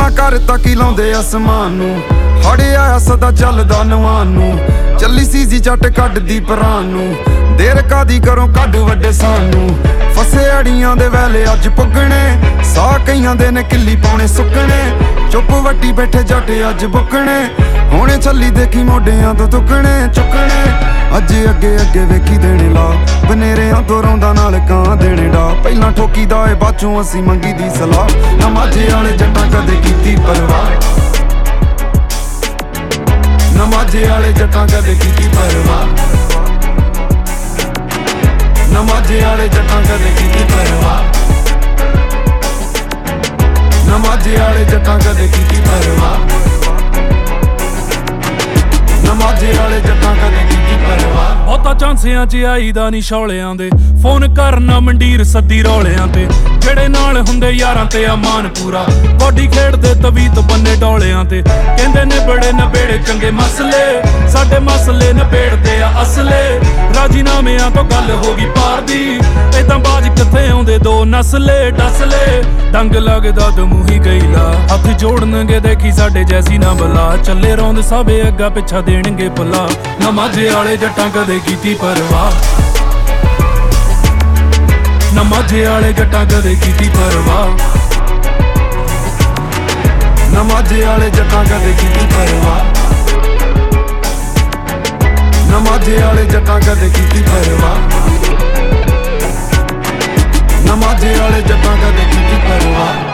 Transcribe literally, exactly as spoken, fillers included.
ਗੱਲਾਂ ਕਰ ਤੱਕ ਹੀ ਲਾਉਂਦੇ ਅਸਮਾਨ ਨੂੰ। ਹੜੇ ਆਇਆ ਸਦਾ ਚੱਲਦਾ ਨਵਾਂ ਨੂੰ। ਚੱਲੀ ਸੀ ਜੀ ਜੱਟ ਕੱਢਦੀ ਪਰਾਂ ਨੂੰ। ਦੇਰ ਕਾਦੀ ਕਰੋ ਕੱਢ ਵੱਡੇ ਸਾਨੂੰ। ਫਸੇ ਅੜੀਆਂ ਦੇ ਵੇਲੇ ਅੱਜ ਪੁੱਗਣੇ। ਸਾਹ ਕਈਆਂ ਦੇ ਨੇ ਕਿੱਲੀ ਪਾਉਣੇ ਸੁੱਕਣੇ। ਚੁੱਪ ਵੱਟੀ ਬੈਠੇ ਜੱਟ ਅੱਜ ਬੁੱਕਣੇ। ਹੁਣੇ ਚੱਲੀ ਦੇਖੀ ਮੋਢਿਆਂ ਤੋਂ ਤੁਕਣੇ ਚੁੱਕਣੇ। ਅੱਜ ਅੱਗੇ ਅੱਗੇ ਵੇਖੀ ਦੇਣੇ ਲਾ। ਬਨੇਰਿਆਂ ਤੋਂ ਰੌਂਦਾ ਨਾਲ ਕਾਂ ਦੇਣੇ ਡਾ। ਪਹਿਲਾਂ ਠੋਕੀ ਦਾ ਏ ਬਾਚੋਂ ਅਸੀਂ ਮੰਗੀ ਦੀ ਸਲਾਹ। ਨਾ ਮਾਝੇ ਵਾਲੇ ਜੱਟਾਂ ਕਦੇ ਕੀਤੀ ਪਰਵਾਹ। ਨਾ ਮਾਝੇ ਵਾਲੇ ਜੱਟਾਂ ਕਦੇ ਕੀਤੀ ਪਰਵਾਹ। ਨਾ ਮਾਝੇ ਵਾਲੇ ਜੱਟਾਂ ਕਦੇ ਕੀਤੀ ਪਰਵਾਹ। ਨਾ ਮਾਝੇ ਵਾਲੇ ਜੱਟਾਂ ਕਦੇ ਕੀਤੀ ਪਰਵਾਹ। ਨਾ ਮਾਝੇ ਵਾਲੇ ਜੱਟਾਂ ਕਦੇ ਕੀਤੀ ਪਰਵਾਹ। ਬਹੁਤਾ ਚਾਂਸਿਆਂ 'ਚ ਆਈਦਾ ਨੀ ਸ਼ੌਲਿਆਂ ਦੇ। ਫੋਨ ਕਰਨਾ ਮੰਡੀਰ ਸੱਦੀ ਰੌਲਿਆਂ ਤੇ। ਜਿਹੜੇ ਨਾਲ ਹੁੰਦੇ ਯਾਰਾਂ ਤੇ ਅਮਾਨ ਪੂਰਾ। ਬੋਡੀ ਖੇਡਦੇ ਤਵੀਤ ਬੰਨੇ ਡੋਲਿਆਂ ਤੇ। ਕਹਿੰਦੇ ਨੇ ਬੜੇ ਨਬੇੜੇ ਚੰਗੇ ਮਸਲੇ। ਸਾਡੇ ਮਸਲੇ ਨਬੇੜਦੇ ਆ ਅਸਲੇ। ਰਾਜੀਨਾਮਿਆਂ ਤੋਂ ਗੱਲ ਹੋ ਗਈ ਪਾਰ ਦੀ। ਏਦਾਂ ਬਾਜ ਕਿੱਥੇ ਆਉਂਦੇ ਦੋ ਨਸਲੇ ਡਸਲੇ। ਡੰਗ ਲੱਗਦਾ ਦਮੂਹੀ ਗਈਲਾ। ਹੱਥ ਜੋੜਨਗੇ ਦੇਖੀ ਸਾਡੇ ਜੈਸੀ ਨਾ ਬਲਾ। ਚੱਲੇ ਰੌਂਦ ਸਾਬੇ ਅੱਗਾ ਪਿੱਛਾ ਦੇਣਗੇ ਪੱਲਾ। ਨਾ ਮਾਝੇ ਵਾਲੇ ਜੱਟਾਂ ਕਦੇ ਕੀਤੀ ਪਰਵਾਹ। ਨਾ ਮਾਝੇ ਵਾਲੇ ਜੱਟਾਂ ਕਦੇ ਕੀਤੀ ਪਰਵਾਹ। ਨਾ ਮਾਝੇ ਵਾਲੇ ਜੱਟਾਂ ਕਦੇ ਕੀਤੀ ਪਰਵਾਹ। ਨਾ ਮਾਝੇ ਵਾਲੇ ਜੱਟਾਂ ਕਦੇ ਕੀਤੀ ਪਰਵਾਹ। ਨਾ ਮਾਝੇ ਵਾਲੇ ਜੱਟਾਂ ਕਦੇ ਕੀਤੀ ਪਰਵਾਹ।